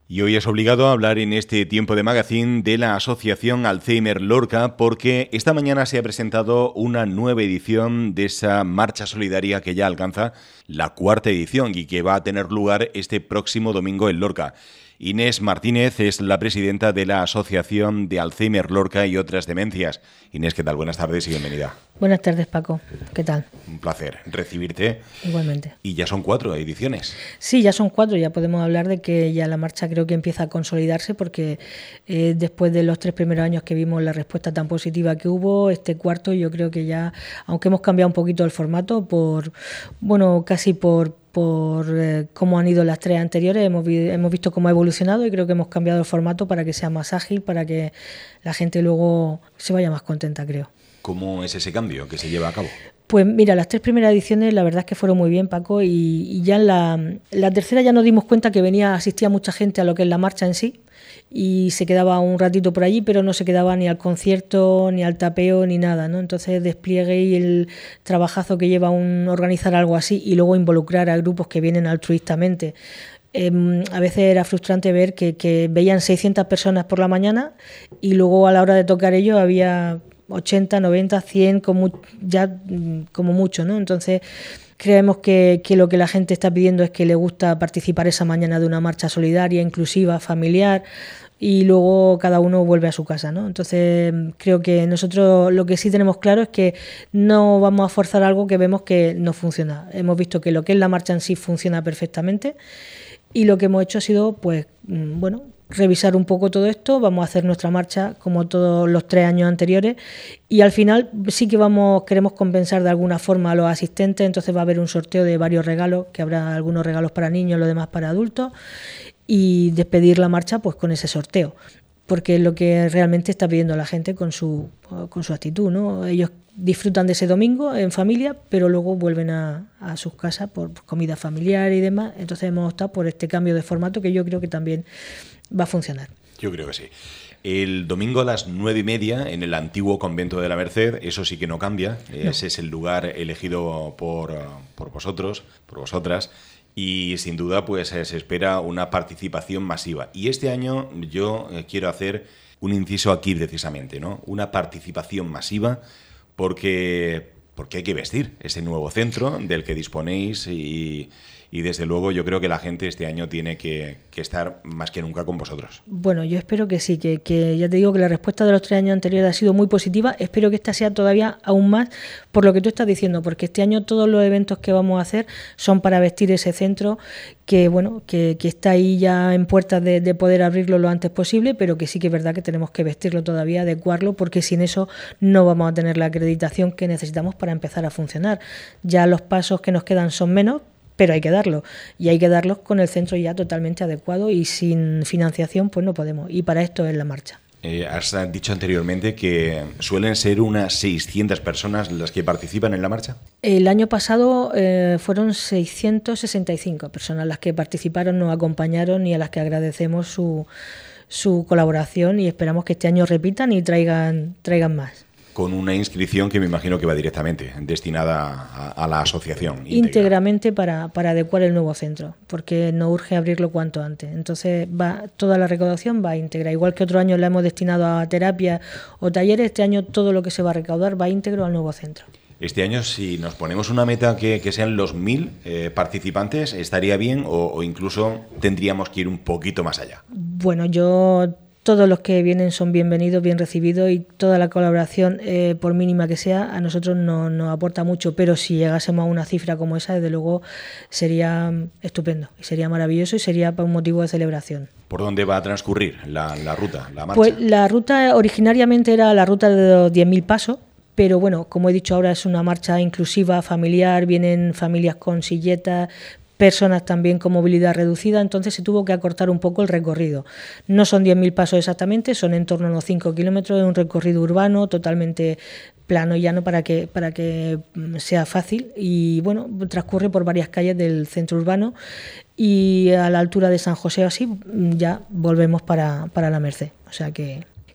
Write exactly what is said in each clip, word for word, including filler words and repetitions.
Y hoy es obligado a hablar en este tiempo de magazine de la Asociación Alzheimer Lorca, porque esta mañana se ha presentado una nueva edición de esa marcha solidaria que ya alcanza la cuarta edición y que va a tener lugar este próximo domingo en Lorca. Inés Martínez es la presidenta de la Asociación de Alzheimer Lorca y otras demencias. Inés, ¿qué tal? Buenas tardes y bienvenida. Buenas tardes, Paco. ¿Qué tal? Un placer recibirte. Igualmente. Y ya son cuatro ediciones. Sí, ya son cuatro. Ya podemos hablar de que ya la marcha creo que empieza a consolidarse porque eh, después de los tres primeros años que vimos la respuesta tan positiva que hubo, este cuarto yo creo que ya, aunque hemos cambiado un poquito el formato, por bueno, casi por por eh, cómo han ido las tres anteriores, hemos, vi hemos visto cómo ha evolucionado y creo que hemos cambiado el formato para que sea más ágil, para que la gente luego se vaya más contenta, creo. ¿Cómo es ese cambio que se lleva a cabo? Pues mira, las tres primeras ediciones la verdad es que fueron muy bien, Paco, y, y ya en la, la tercera ya nos dimos cuenta que venía, asistía mucha gente a lo que es la marcha en sí, y se quedaba un ratito por allí, pero no se quedaba ni al concierto, ni al tapeo, ni nada, ¿no? Entonces el despliegue y el trabajazo que lleva un organizar algo así y luego involucrar a grupos que vienen altruistamente. Eh, a veces era frustrante ver que, que veían seiscientas personas por la mañana y luego a la hora de tocar ellos había ochenta, noventa, cien, como, ya como mucho, ¿no? Entonces creemos que, que lo que la gente está pidiendo es que le gusta participar esa mañana de una marcha solidaria, inclusiva, familiar, y luego cada uno vuelve a su casa, ¿no? Entonces creo que nosotros lo que sí tenemos claro es que no vamos a forzar algo que vemos que no funciona. Hemos visto que lo que es la marcha en sí funciona perfectamente y lo que hemos hecho ha sido, pues, bueno, revisar un poco todo esto. Vamos a hacer nuestra marcha como todos los tres años anteriores y al final sí que vamos queremos compensar de alguna forma a los asistentes, entonces va a haber un sorteo de varios regalos, que habrá algunos regalos para niños, los demás para adultos, y despedir la marcha pues con ese sorteo, porque es lo que realmente está pidiendo la gente con su, con su actitud, ¿no? Ellos disfrutan de ese domingo en familia, pero luego vuelven a, a sus casas por comida familiar y demás. Entonces hemos optado por este cambio de formato que yo creo que también va a funcionar. Yo creo que sí. El domingo a las nueve y media en el antiguo convento de la Merced, eso sí que no cambia. No. Ese es el lugar elegido por, por vosotros, por vosotras. Y sin duda pues se espera una participación masiva. Y este año yo quiero hacer un inciso aquí precisamente, ¿no? Una participación masiva porque, porque hay que vestir ese nuevo centro del que disponéis y, y desde luego yo creo que la gente este año tiene que, que estar más que nunca con vosotros. Bueno, yo espero que sí, que, que ya te digo que la respuesta de los tres años anteriores ha sido muy positiva. Espero que esta sea todavía aún más por lo que tú estás diciendo, porque este año todos los eventos que vamos a hacer son para vestir ese centro que bueno que, que está ahí ya en puertas de, de poder abrirlo lo antes posible, pero que sí que es verdad que tenemos que vestirlo todavía, adecuarlo, porque sin eso no vamos a tener la acreditación que necesitamos para empezar a funcionar. Ya los pasos que nos quedan son menos, pero hay que darlo, y hay que darlos con el centro ya totalmente adecuado, y sin financiación pues no podemos, y para esto es la marcha. Eh, has dicho anteriormente que suelen ser unas seiscientas personas las que participan en la marcha. El año pasado eh, fueron seiscientas sesenta y cinco personas las que participaron, nos acompañaron y a las que agradecemos su, su colaboración, y esperamos que este año repitan y traigan, traigan más. Con una inscripción que me imagino que va directamente destinada a, a la asociación. Íntegra. Íntegramente para, para adecuar el nuevo centro, porque nos urge abrirlo cuanto antes. Entonces va toda la recaudación va íntegra. Igual que otro año la hemos destinado a terapia o talleres, este año todo lo que se va a recaudar va íntegro al nuevo centro. Este año, si nos ponemos una meta que, que sean los mil eh, participantes, ¿estaría bien o, o incluso tendríamos que ir un poquito más allá? Bueno, yo... Todos los que vienen son bienvenidos, bien recibidos, y toda la colaboración, eh, por mínima que sea, a nosotros nos no aporta mucho, pero si llegásemos a una cifra como esa, desde luego sería estupendo y sería maravilloso y sería para un motivo de celebración. ¿Por dónde va a transcurrir la, la ruta, la marcha? Pues la ruta originariamente era la ruta de los diez mil pasos, pero bueno, como he dicho ahora, es una marcha inclusiva, familiar, vienen familias con silletas, personas también con movilidad reducida, entonces se tuvo que acortar un poco el recorrido. No son diez mil pasos exactamente, son en torno a unos cinco kilómetros, de un recorrido urbano totalmente plano y llano para que, para que sea fácil, y bueno, transcurre por varias calles del centro urbano, y a la altura de San José así ya volvemos para, para la Merced. O sea que,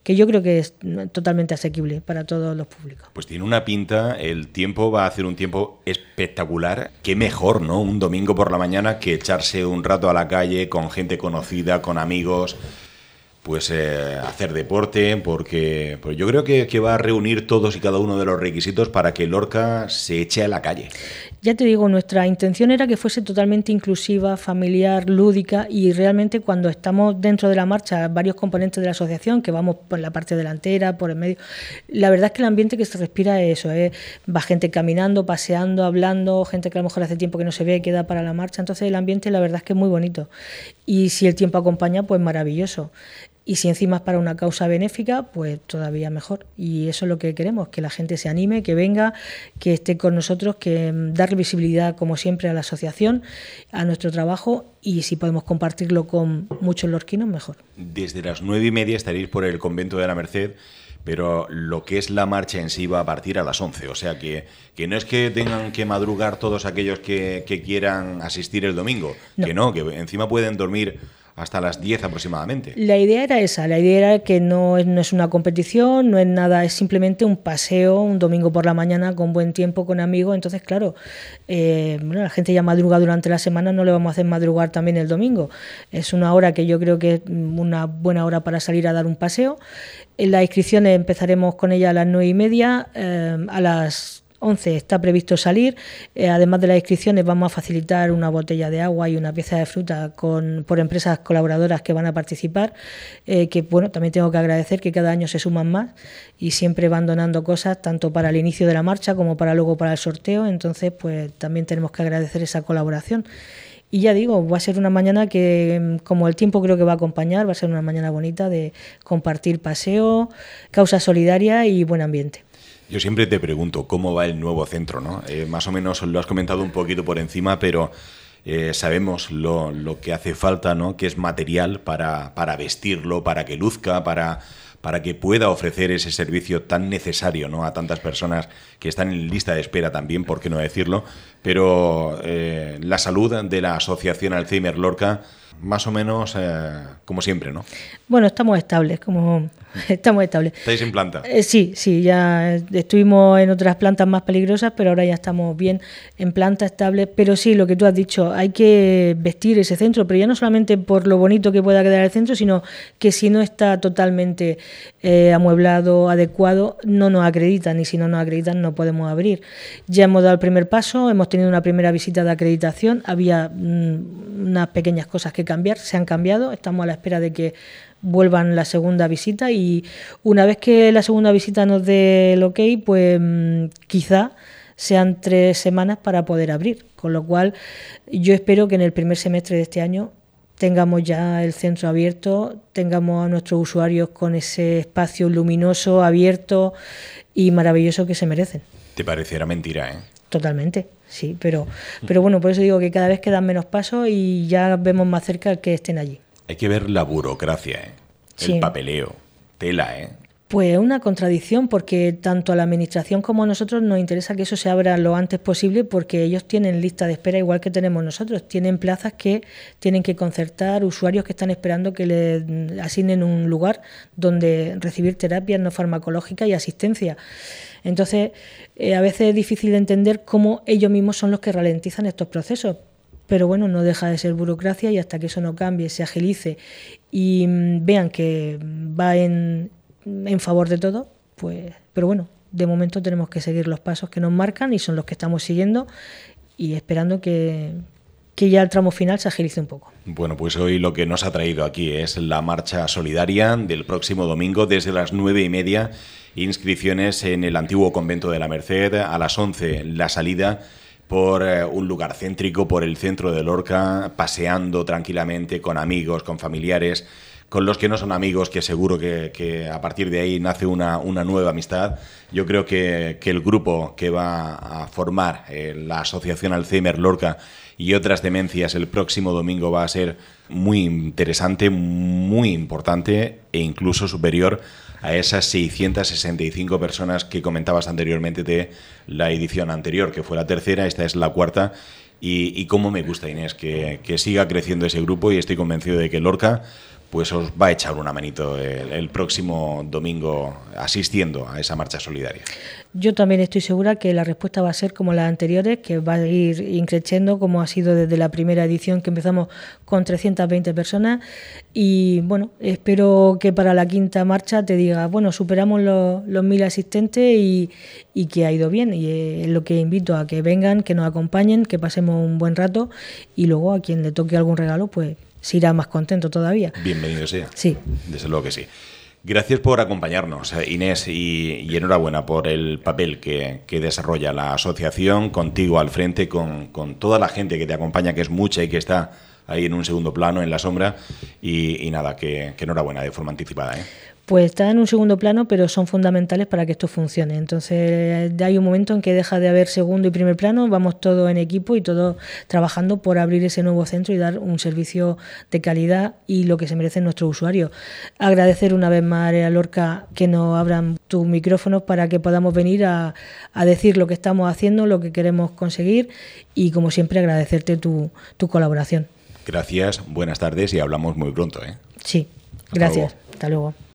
que yo creo que es totalmente asequible para todos los públicos. Pues tiene una pinta, el tiempo va a hacer un tiempo espectacular. Qué mejor, ¿no? Un domingo por la mañana que echarse un rato a la calle con gente conocida, con amigos, pues eh, hacer deporte, porque pues yo creo que, que va a reunir todos y cada uno de los requisitos para que Lorca se eche a la calle. Ya te digo, nuestra intención era que fuese totalmente inclusiva, familiar, lúdica, y realmente cuando estamos dentro de la marcha, varios componentes de la asociación, que vamos por la parte delantera, por el medio, la verdad es que el ambiente que se respira es eso, ¿eh? Va gente caminando, paseando, hablando, gente que a lo mejor hace tiempo que no se ve, queda para la marcha, entonces el ambiente la verdad es que es muy bonito. Y si el tiempo acompaña, pues maravilloso. Y si encima es para una causa benéfica, pues todavía mejor. Y eso es lo que queremos, que la gente se anime, que venga, que esté con nosotros, que dar visibilidad, como siempre, a la asociación, a nuestro trabajo, y si podemos compartirlo con muchos lorquinos, mejor. Desde las nueve y media estaréis por el Convento de la Merced, pero lo que es la marcha en sí va a partir a las once. O sea que, que no es que tengan que madrugar todos aquellos que, que quieran asistir el domingo, no. que no, que encima pueden dormir hasta las diez aproximadamente. La idea era esa, la idea era que no es, no es una competición, no es nada, es simplemente un paseo, un domingo por la mañana con buen tiempo, con amigos. Entonces, claro, eh, bueno, la gente ya madruga durante la semana, no le vamos a hacer madrugar también el domingo. Es una hora que yo creo que es una buena hora para salir a dar un paseo. En las inscripciones empezaremos con ella a las nueve y media, eh, a las once está previsto salir. Eh, además de las inscripciones, vamos a facilitar una botella de agua y una pieza de fruta con, por empresas colaboradoras que van a participar, eh, que bueno, también tengo que agradecer que cada año se suman más y siempre van donando cosas tanto para el inicio de la marcha como para luego para el sorteo. Entonces, pues también tenemos que agradecer esa colaboración. Y ya digo, va a ser una mañana que, como el tiempo creo que va a acompañar, va a ser una mañana bonita de compartir paseo, causa solidaria y buen ambiente. Yo siempre te pregunto cómo va el nuevo centro, ¿no? Eh, más o menos lo has comentado un poquito por encima, pero eh, sabemos lo, lo que hace falta, ¿no? Que es material para, para vestirlo, para que luzca, para, para que pueda ofrecer ese servicio tan necesario, ¿no? A tantas personas que están en lista de espera también, por qué no decirlo. Pero eh, la salud de la Asociación Alzheimer Lorca, más o menos eh, como siempre, ¿no? Bueno, estamos estables, como estamos estables. ¿Estáis en planta? Eh, sí, sí, ya estuvimos en otras plantas más peligrosas, pero ahora ya estamos bien en planta estable. Pero sí, lo que tú has dicho, hay que vestir ese centro, pero ya no solamente por lo bonito que pueda quedar el centro, sino que si no está totalmente eh, amueblado, adecuado, no nos acreditan, y si no nos acreditan no podemos abrir. Ya hemos dado el primer paso, hemos tenido una primera visita de acreditación, había mmm, unas pequeñas cosas que cambiar, se han cambiado, estamos a la espera de que vuelvan la segunda visita, y una vez que la segunda visita nos dé el ok, pues mmm, quizá sean tres semanas para poder abrir, con lo cual yo espero que en el primer semestre de este año tengamos ya el centro abierto, tengamos a nuestros usuarios con ese espacio luminoso, abierto y maravilloso que se merecen. Te pareciera mentira, ¿eh? Totalmente, sí, pero, pero bueno, por eso digo que cada vez quedan menos pasos y ya vemos más cerca que estén allí. Hay que ver la burocracia, ¿eh? El sí. papeleo, tela, ¿eh? Pues una contradicción, porque tanto a la Administración como a nosotros nos interesa que eso se abra lo antes posible, porque ellos tienen lista de espera igual que tenemos nosotros, tienen plazas que tienen que concertar, usuarios que están esperando que les asignen un lugar donde recibir terapias no farmacológicas y asistencia. Entonces, eh, a veces es difícil de entender cómo ellos mismos son los que ralentizan estos procesos. Pero bueno, no deja de ser burocracia, y hasta que eso no cambie, se agilice y mmm, vean que va en, en favor de todo, pues, pero bueno, de momento tenemos que seguir los pasos que nos marcan y son los que estamos siguiendo, y esperando que, que ya el tramo final se agilice un poco. Bueno, pues hoy lo que nos ha traído aquí es la marcha solidaria del próximo domingo desde las nueve y media, inscripciones en el antiguo Convento de la Merced, a las once la salida por eh, un lugar céntrico, por el centro de Lorca, paseando tranquilamente con amigos, con familiares, con los que no son amigos, que seguro que, que a partir de ahí nace una, una nueva amistad. Yo creo que, que el grupo que va a formar eh, la Asociación Alzheimer Lorca y otras demencias el próximo domingo va a ser muy interesante, muy importante e incluso superior a esas seiscientas sesenta y cinco personas que comentabas anteriormente de la edición anterior, que fue la tercera, esta es la cuarta, y, y cómo me gusta, Inés, que, que siga creciendo ese grupo, y estoy convencido de que Lorca pues os va a echar una manito el, el próximo domingo asistiendo a esa marcha solidaria. Yo también estoy segura que la respuesta va a ser como las anteriores, que va a ir increciendo como ha sido desde la primera edición, que empezamos con trescientas veinte personas, y bueno, espero que para la quinta marcha te diga, bueno, superamos los, los mil asistentes y, y que ha ido bien, y es lo que invito a que vengan, que nos acompañen, que pasemos un buen rato, y luego a quien le toque algún regalo, pues se irá más contento todavía. Bienvenido sea. Sí. Desde luego que sí. Gracias por acompañarnos, Inés, y, y enhorabuena por el papel que, que desarrolla la asociación, contigo al frente, con, con toda la gente que te acompaña, que es mucha y que está ahí en un segundo plano, en la sombra, y, y nada, que, que enhorabuena de forma anticipada, ¿eh? Pues está en un segundo plano, pero son fundamentales para que esto funcione. Entonces hay un momento en que deja de haber segundo y primer plano, vamos todos en equipo y todos trabajando por abrir ese nuevo centro y dar un servicio de calidad y lo que se merecen nuestros usuarios. Agradecer una vez más a Lorca que nos abran tus micrófonos para que podamos venir a, a decir lo que estamos haciendo, lo que queremos conseguir, y como siempre agradecerte tu, tu colaboración. Gracias, buenas tardes y hablamos muy pronto, ¿eh? Sí, gracias. Hasta luego. Hasta luego.